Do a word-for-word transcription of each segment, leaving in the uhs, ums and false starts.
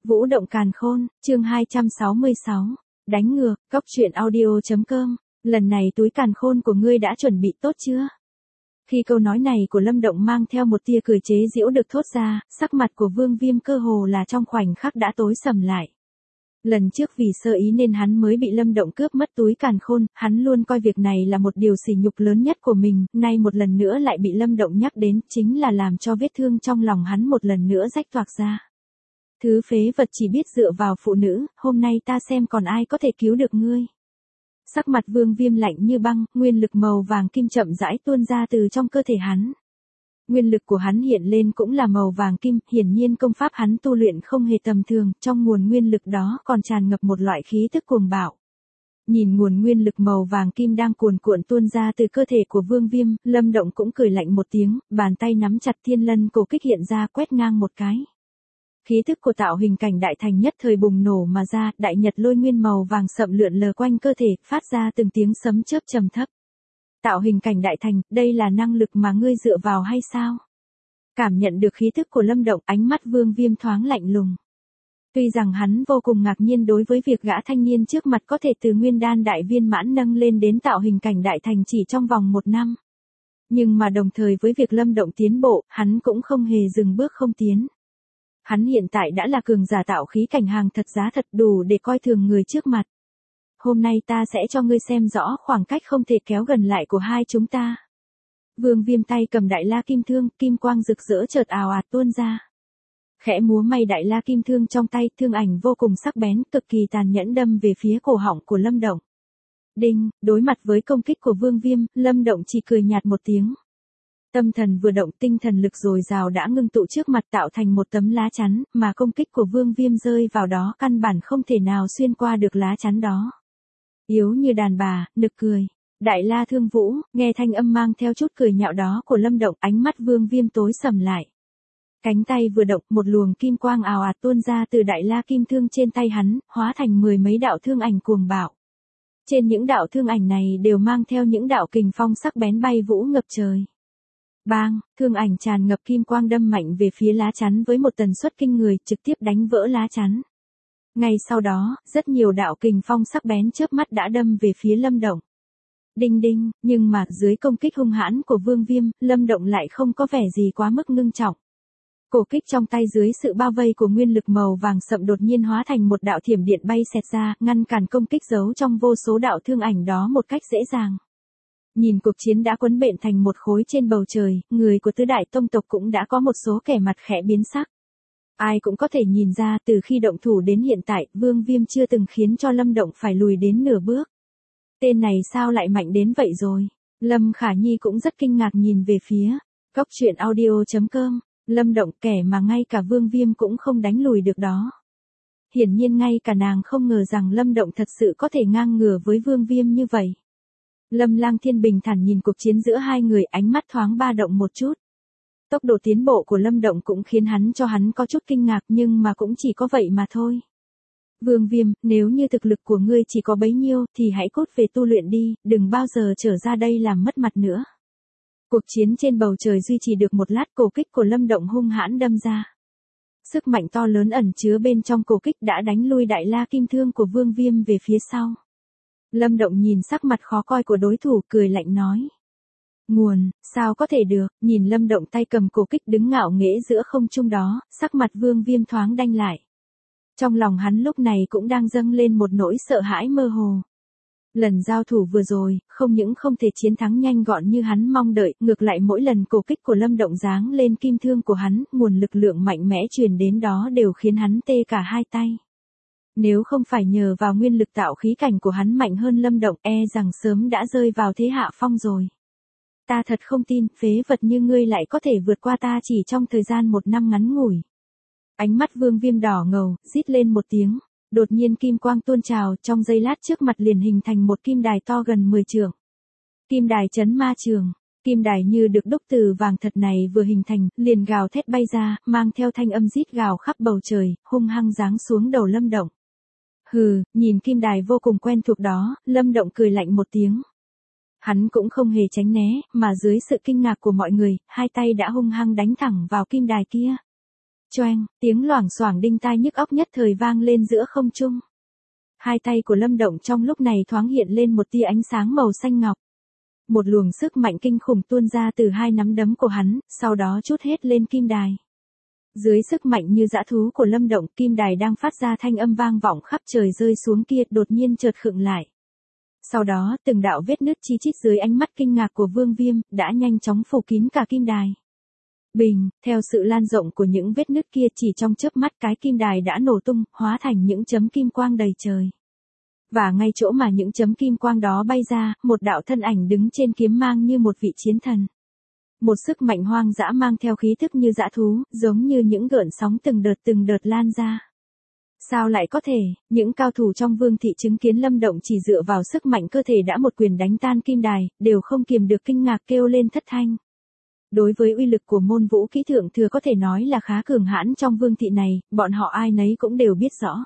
Vũ động càn khôn, chương hai trăm sáu mươi sáu. Đánh ngược, cóc truyện audio.com. Lần này túi càn khôn của ngươi đã chuẩn bị tốt chưa? Khi câu nói này của Lâm Động mang theo một tia cười chế giễu được thốt ra, sắc mặt của Vương Viêm cơ hồ là trong khoảnh khắc đã tối sầm lại. Lần trước vì sơ ý nên hắn mới bị Lâm Động cướp mất túi càn khôn, hắn luôn coi việc này là một điều sỉ nhục lớn nhất của mình, nay một lần nữa lại bị Lâm Động nhắc đến, chính là làm cho vết thương trong lòng hắn một lần nữa rách toạc ra. Thứ phế vật chỉ biết dựa vào phụ nữ, hôm nay ta xem còn ai có thể cứu được ngươi. Sắc mặt Vương Viêm lạnh như băng, nguyên lực màu vàng kim chậm rãi tuôn ra từ trong cơ thể hắn. Nguyên lực của hắn hiện lên cũng là màu vàng kim, hiển nhiên công pháp hắn tu luyện không hề tầm thường, trong nguồn nguyên lực đó còn tràn ngập một loại khí tức cuồng bạo. Nhìn nguồn nguyên lực màu vàng kim đang cuồn cuộn tuôn ra từ cơ thể của Vương Viêm, Lâm Động cũng cười lạnh một tiếng, bàn tay nắm chặt thiên lân cổ kích hiện ra quét ngang một cái. Khí tức của tạo hình cảnh đại thành nhất thời bùng nổ mà ra, đại nhật lôi nguyên màu vàng sậm lượn lờ quanh cơ thể, phát ra từng tiếng sấm chớp trầm thấp. Tạo hình cảnh đại thành, đây là năng lực mà ngươi dựa vào hay sao? Cảm nhận được khí tức của Lâm Động, ánh mắt Vương Viêm thoáng lạnh lùng. Tuy rằng hắn vô cùng ngạc nhiên đối với việc gã thanh niên trước mặt có thể từ nguyên đan đại viên mãn nâng lên đến tạo hình cảnh đại thành chỉ trong vòng một năm. Nhưng mà đồng thời với việc Lâm Động tiến bộ, hắn cũng không hề dừng bước không tiến. Hắn hiện tại đã là cường giả tạo khí cảnh hàng thật giá thật đủ để coi thường người trước mặt. Hôm nay ta sẽ cho ngươi xem rõ khoảng cách không thể kéo gần lại của hai chúng ta. Vương Viêm tay cầm đại la kim thương, kim quang rực rỡ chợt ào ạt tuôn ra. Khẽ múa may đại la kim thương trong tay, thương ảnh vô cùng sắc bén, cực kỳ tàn nhẫn đâm về phía cổ họng của Lâm Động. Đinh, đối mặt với công kích của Vương Viêm, Lâm Động chỉ cười nhạt một tiếng. Tâm thần vừa động, tinh thần lực dồi dào đã ngưng tụ trước mặt tạo thành một tấm lá chắn, mà công kích của Vương Viêm rơi vào đó căn bản không thể nào xuyên qua được lá chắn đó. Yếu như đàn bà, nực cười. Đại la thương vũ, nghe thanh âm mang theo chút cười nhạo đó của Lâm Động, ánh mắt Vương Viêm tối sầm lại. Cánh tay vừa động, một luồng kim quang ào ạt tuôn ra từ đại la kim thương trên tay hắn, hóa thành mười mấy đạo thương ảnh cuồng bạo. Trên những đạo thương ảnh này đều mang theo những đạo kình phong sắc bén bay vũ ngập trời. Bang, thương ảnh tràn ngập kim quang đâm mạnh về phía lá chắn với một tần suất kinh người, trực tiếp đánh vỡ lá chắn. Ngay sau đó, rất nhiều đạo kình phong sắc bén chớp mắt đã đâm về phía Lâm Động. Đinh đinh, nhưng mà dưới công kích hung hãn của Vương Viêm, Lâm Động lại không có vẻ gì quá mức ngưng trọng. Cổ kích trong tay dưới sự bao vây của nguyên lực màu vàng sậm đột nhiên hóa thành một đạo thiểm điện bay xẹt ra, ngăn cản công kích giấu trong vô số đạo thương ảnh đó một cách dễ dàng. Nhìn cuộc chiến đã quấn bện thành một khối trên bầu trời, người của tứ đại tông tộc cũng đã có một số kẻ mặt khẽ biến sắc. Ai cũng có thể nhìn ra từ khi động thủ đến hiện tại, Vương Viêm chưa từng khiến cho Lâm Động phải lùi đến nửa bước. Tên này sao lại mạnh đến vậy rồi? Lâm Khả Nhi cũng rất kinh ngạc nhìn về phía cóc truyện audio.com. Lâm Động, kẻ mà ngay cả Vương Viêm cũng không đánh lùi được đó. Hiển nhiên ngay cả nàng không ngờ rằng Lâm Động thật sự có thể ngang ngửa với Vương Viêm như vậy. Lâm Lang Thiên bình thản nhìn cuộc chiến giữa hai người, ánh mắt thoáng ba động một chút. Tốc độ tiến bộ của Lâm Động cũng khiến hắn cho hắn có chút kinh ngạc, nhưng mà cũng chỉ có vậy mà thôi. Vương Viêm, nếu như thực lực của ngươi chỉ có bấy nhiêu thì hãy cút về tu luyện đi, đừng bao giờ trở ra đây làm mất mặt nữa. Cuộc chiến trên bầu trời duy trì được một lát, cổ kích của Lâm Động hung hãn đâm ra. Sức mạnh to lớn ẩn chứa bên trong cổ kích đã đánh lui đại la kim thương của Vương Viêm về phía sau. Lâm Động nhìn sắc mặt khó coi của đối thủ, cười lạnh nói. Nguồn, sao có thể được, nhìn Lâm Động tay cầm cổ kích đứng ngạo nghễ giữa không trung đó, sắc mặt Vương Viêm thoáng đanh lại. Trong lòng hắn lúc này cũng đang dâng lên một nỗi sợ hãi mơ hồ. Lần giao thủ vừa rồi, không những không thể chiến thắng nhanh gọn như hắn mong đợi, ngược lại mỗi lần cổ kích của Lâm Động giáng lên kim thương của hắn, nguồn lực lượng mạnh mẽ truyền đến đó đều khiến hắn tê cả hai tay. Nếu không phải nhờ vào nguyên lực tạo khí cảnh của hắn mạnh hơn Lâm Động, e rằng sớm đã rơi vào thế hạ phong rồi. Ta thật không tin, phế vật như ngươi lại có thể vượt qua ta chỉ trong thời gian một năm ngắn ngủi. Ánh mắt Vương Viêm đỏ ngầu, rít lên một tiếng. Đột nhiên kim quang tuôn trào, trong giây lát trước mặt liền hình thành một kim đài to gần mười trượng. Kim đài chấn ma trường, kim đài như được đúc từ vàng thật này vừa hình thành, liền gào thét bay ra, mang theo thanh âm rít gào khắp bầu trời, hung hăng giáng xuống đầu Lâm Động. Hừ, nhìn kim đài vô cùng quen thuộc đó, Lâm Động cười lạnh một tiếng. Hắn cũng không hề tránh né, mà dưới sự kinh ngạc của mọi người, hai tay đã hung hăng đánh thẳng vào kim đài kia. Choeng, tiếng loảng xoảng đinh tai nhức óc nhất thời vang lên giữa không trung. Hai tay của Lâm Động trong lúc này thoáng hiện lên một tia ánh sáng màu xanh ngọc. Một luồng sức mạnh kinh khủng tuôn ra từ hai nắm đấm của hắn, sau đó trút hết lên kim đài. Dưới sức mạnh như dã thú của Lâm Động, kim đài đang phát ra thanh âm vang vọng khắp trời rơi xuống kia đột nhiên chợt khựng lại. Sau đó, từng đạo vết nứt chi chít dưới ánh mắt kinh ngạc của Vương Viêm, đã nhanh chóng phủ kín cả kim đài. Bình, theo sự lan rộng của những vết nứt kia chỉ trong chớp mắt cái kim đài đã nổ tung, hóa thành những chấm kim quang đầy trời. Và ngay chỗ mà những chấm kim quang đó bay ra, một đạo thân ảnh đứng trên kiếm mang như một vị chiến thần. Một sức mạnh hoang dã mang theo khí thức như dã thú, giống như những gợn sóng từng đợt từng đợt lan ra. Sao lại có thể, những cao thủ trong Vương thị chứng kiến Lâm Động chỉ dựa vào sức mạnh cơ thể đã một quyền đánh tan kim đài, đều không kiềm được kinh ngạc kêu lên thất thanh. Đối với uy lực của môn vũ kỹ thượng thừa có thể nói là khá cường hãn trong Vương thị này, bọn họ ai nấy cũng đều biết rõ.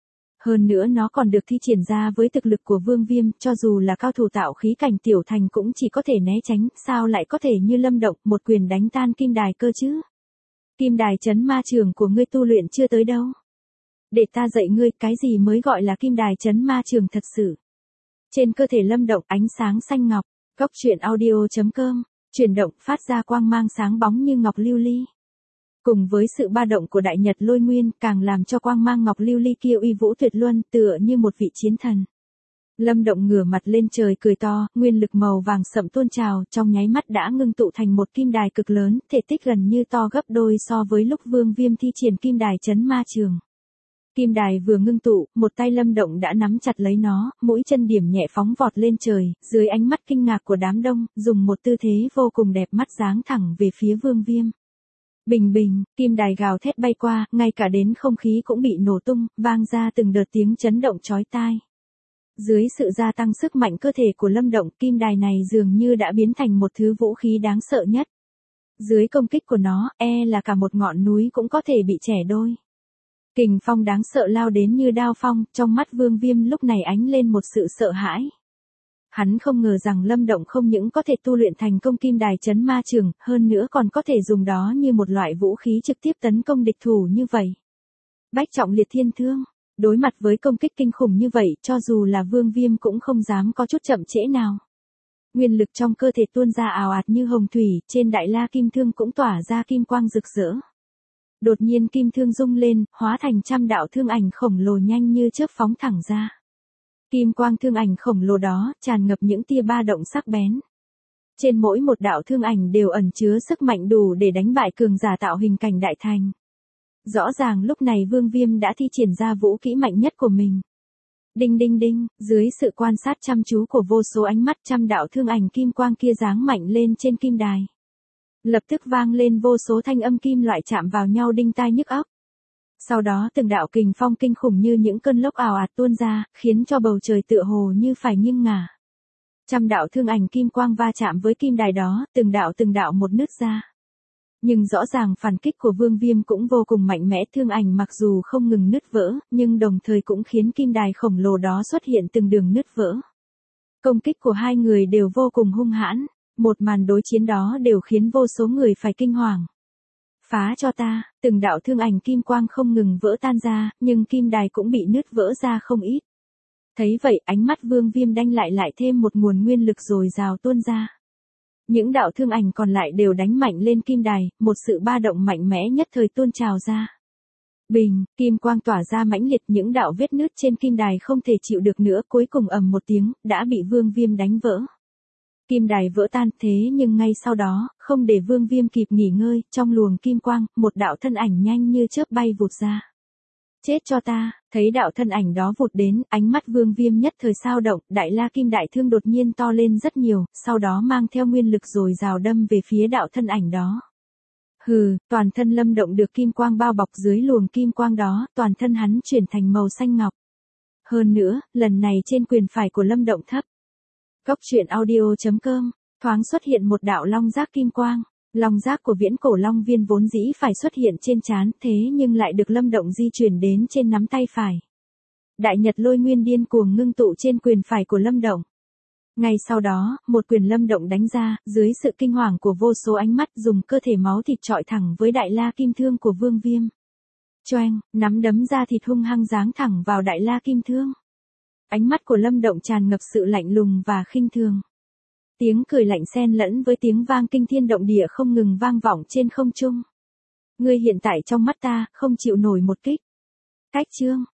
Hơn nữa nó còn được thi triển ra với thực lực của Vương Viêm, cho dù là cao thủ tạo khí cảnh tiểu thành cũng chỉ có thể né tránh, sao lại có thể như Lâm Động một quyền đánh tan kim đài cơ chứ? Kim đài chấn ma trường của ngươi tu luyện chưa tới đâu. Để ta dạy ngươi cái gì mới gọi là kim đài chấn ma trường thật sự. Trên cơ thể Lâm Động ánh sáng xanh ngọc, góc truyện audio chấm com, chuyển động phát ra quang mang sáng bóng như ngọc lưu ly. Cùng với sự ba động của đại nhật lôi nguyên càng làm cho quang mang ngọc lưu ly kia uy vũ tuyệt luân tựa như một vị chiến thần. Lâm Động ngửa mặt lên trời cười to, nguyên lực màu vàng sậm tuôn trào trong nháy mắt đã ngưng tụ thành một kim đài cực lớn, thể tích gần như to gấp đôi so với lúc Vương Viêm thi triển kim đài chấn ma trường. Kim đài vừa ngưng tụ, một tay Lâm Động đã nắm chặt lấy nó, mũi chân điểm nhẹ phóng vọt lên trời, dưới ánh mắt kinh ngạc của đám đông, dùng một tư thế vô cùng đẹp mắt giáng thẳng về phía Vương Viêm. Bình bình, kim đài gào thét bay qua, ngay cả đến không khí cũng bị nổ tung, vang ra từng đợt tiếng chấn động chói tai. Dưới sự gia tăng sức mạnh cơ thể của Lâm Động, kim đài này dường như đã biến thành một thứ vũ khí đáng sợ nhất. Dưới công kích của nó, e là cả một ngọn núi cũng có thể bị chẻ đôi. Kình phong đáng sợ lao đến như đao phong, trong mắt Vương Viêm lúc này ánh lên một sự sợ hãi. Hắn không ngờ rằng Lâm Động không những có thể tu luyện thành công kim đài chấn ma trường, hơn nữa còn có thể dùng đó như một loại vũ khí trực tiếp tấn công địch thủ như vậy. Bách trọng liệt thiên thương, đối mặt với công kích kinh khủng như vậy, cho dù là Vương Viêm cũng không dám có chút chậm trễ nào. Nguyên lực trong cơ thể tuôn ra ào ạt như hồng thủy, trên đại la kim thương cũng tỏa ra kim quang rực rỡ. Đột nhiên kim thương rung lên, hóa thành trăm đạo thương ảnh khổng lồ nhanh như chớp phóng thẳng ra. Kim quang thương ảnh khổng lồ đó, tràn ngập những tia ba động sắc bén. Trên mỗi một đạo thương ảnh đều ẩn chứa sức mạnh đủ để đánh bại cường giả tạo hình cảnh đại thành. Rõ ràng lúc này Vương Viêm đã thi triển ra vũ kỹ mạnh nhất của mình. Đinh đinh đinh, dưới sự quan sát chăm chú của vô số ánh mắt, trăm đạo thương ảnh kim quang kia giáng mạnh lên trên kim đài. Lập tức vang lên vô số thanh âm kim loại chạm vào nhau đinh tai nhức óc. Sau đó từng đạo kình phong kinh khủng như những cơn lốc ào ạt tuôn ra, khiến cho bầu trời tựa hồ như phải nghiêng ngả. Trăm đạo thương ảnh kim quang va chạm với kim đài đó, từng đạo từng đạo một nứt ra. Nhưng rõ ràng phản kích của Vương Viêm cũng vô cùng mạnh mẽ, thương ảnh mặc dù không ngừng nứt vỡ, nhưng đồng thời cũng khiến kim đài khổng lồ đó xuất hiện từng đường nứt vỡ. Công kích của hai người đều vô cùng hung hãn, một màn đối chiến đó đều khiến vô số người phải kinh hoàng. Phá cho ta, từng đạo thương ảnh kim quang không ngừng vỡ tan ra, nhưng kim đài cũng bị nứt vỡ ra không ít. Thấy vậy, ánh mắt Vương Viêm đanh lại lại thêm một nguồn nguyên lực dồi dào tuôn ra. Những đạo thương ảnh còn lại đều đánh mạnh lên kim đài, một sự ba động mạnh mẽ nhất thời tuôn trào ra. Bình, kim quang tỏa ra mãnh liệt, những đạo vết nứt trên kim đài không thể chịu được nữa, cuối cùng ầm một tiếng, đã bị Vương Viêm đánh vỡ. Kim đài vỡ tan, thế nhưng ngay sau đó, không để Vương Viêm kịp nghỉ ngơi, trong luồng kim quang, một đạo thân ảnh nhanh như chớp bay vụt ra. Chết cho ta, thấy đạo thân ảnh đó vụt đến, ánh mắt Vương Viêm nhất thời sao động, đại la kim đại thương đột nhiên to lên rất nhiều, sau đó mang theo nguyên lực rồi rào đâm về phía đạo thân ảnh đó. Hừ, toàn thân Lâm Động được kim quang bao bọc, dưới luồng kim quang đó, toàn thân hắn chuyển thành màu xanh ngọc. Hơn nữa, lần này trên quyền phải của Lâm Động thấp. Góc truyện audio chấm com, thoáng xuất hiện một đạo long giác kim quang. Long giác của viễn cổ long viên vốn dĩ phải xuất hiện trên trán, thế nhưng lại được Lâm Động di chuyển đến trên nắm tay phải. Đại nhật lôi nguyên điên cuồng ngưng tụ trên quyền phải của Lâm Động. Ngay sau đó, một quyền Lâm Động đánh ra, dưới sự kinh hoàng của vô số ánh mắt, dùng cơ thể máu thịt chọi thẳng với đại la kim thương của Vương Viêm. Choeng, nắm đấm ra thịt hung hăng giáng thẳng vào Đại La Kim Thương. Ánh mắt của Lâm Động tràn ngập sự lạnh lùng và khinh thường. Tiếng cười lạnh xen lẫn với tiếng vang kinh thiên động địa không ngừng vang vọng trên không trung. Ngươi hiện tại trong mắt ta, không chịu nổi một kích. Cách chương